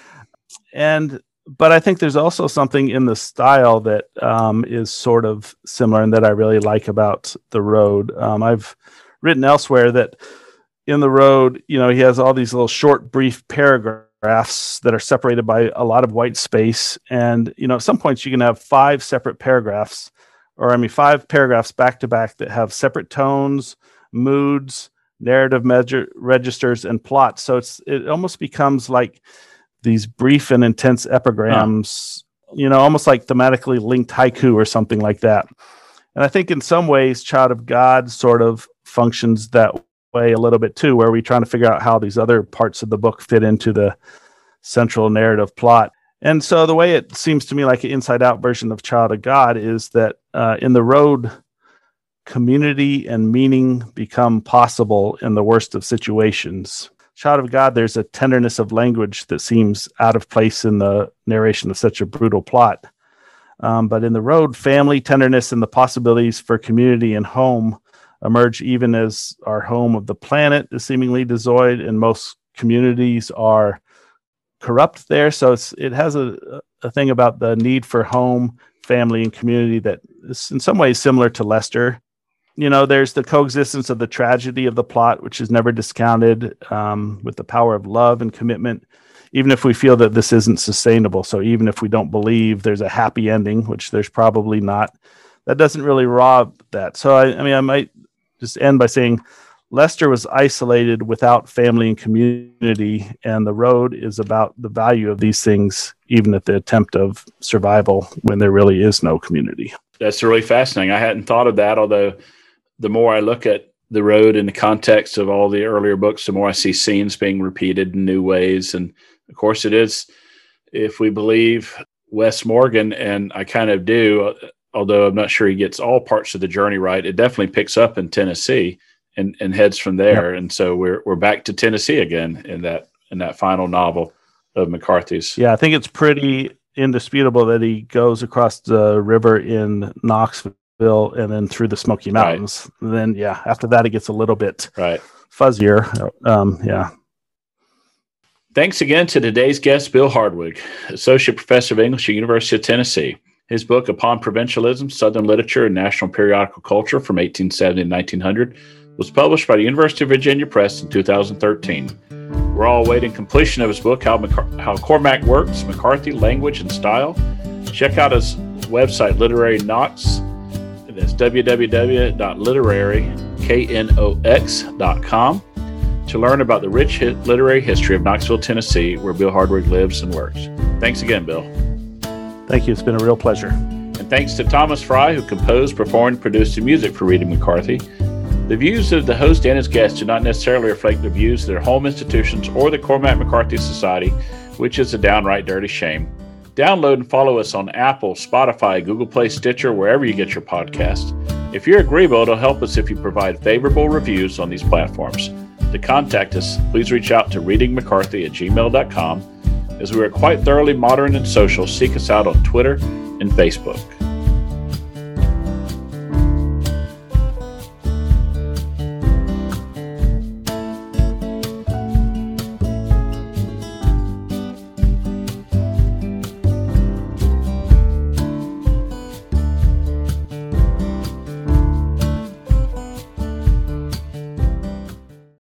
And, but I think there's also something in the style that um, is sort of similar and that I really like about The Road. Um, I've written elsewhere that in The Road, you know, he has all these little short, brief paragraphs that are separated by a lot of white space. And, you know, at some points you can have five separate paragraphs or I mean, five paragraphs back to back that have separate tones, moods, narrative measure, registers, and plots. So it's it almost becomes like these brief and intense epigrams, huh. you know, almost like thematically linked haiku or something like that. And I think in some ways, Child of God sort of functions that way a little bit too, where we're trying to figure out how these other parts of the book fit into the central narrative plot. And so the way it seems to me like an inside-out version of Child of God is that uh, in The Road, community and meaning become possible in the worst of situations. Child of God, there's a tenderness of language that seems out of place in the narration of such a brutal plot. Um, but in The Road, family, tenderness, and the possibilities for community and home emerge even as our home of the planet is seemingly devoid, and most communities are corrupt there. So it's, it has a, a thing about the need for home, family, and community that is in some ways similar to Lester. You know, there's the coexistence of the tragedy of the plot, which is never discounted, um, with the power of love and commitment, even if we feel that this isn't sustainable. So even if we don't believe there's a happy ending, which there's probably not, that doesn't really rob that. So, I, I mean, I might just end by saying Lester was isolated without family and community, and The Road is about the value of these things, even at the attempt of survival when there really is no community. That's really fascinating. I hadn't thought of that, although the more I look at The Road in the context of all the earlier books, the more I see scenes being repeated in new ways. And of course it is, if we believe Wes Morgan, and I kind of do, although I'm not sure he gets all parts of the journey right, it definitely picks up in Tennessee. and, and heads from there. Yep. And so we're we're back to Tennessee again in that in that final novel of McCarthy's. Yeah, I think it's pretty indisputable that he goes across the river in Knoxville and then through the Smoky Mountains. Right. Then, yeah, after that, it gets a little bit right. fuzzier. Um, yeah. Thanks again to today's guest, Bill Hardwig, Associate Professor of English at University of Tennessee. His book, Upon Provincialism, Southern Literature and National Periodical Culture from eighteen seventy to nineteen hundred, was published by the University of Virginia Press in two thousand thirteen. We're all awaiting completion of his book, How, McCar- How Cormac Works, McCarthy, Language and Style. Check out his website, Literary Knox. That's w w w dot literary knox dot com to learn about the rich hit literary history of Knoxville, Tennessee, where Bill Hardwig lives and works. Thanks again, Bill. Thank you. It's been a real pleasure. And thanks to Thomas Fry, who composed, performed, produced the music for Reading McCarthy. The views of the host and his guests do not necessarily reflect the views of their home institutions or the Cormac McCarthy Society, which is a downright dirty shame. Download and follow us on Apple, Spotify, Google Play, Stitcher, wherever you get your podcasts. If you're agreeable, it'll help us if you provide favorable reviews on these platforms. To contact us, please reach out to reading mccarthy at gmail dot com. As we are quite thoroughly modern and social, seek us out on Twitter and Facebook.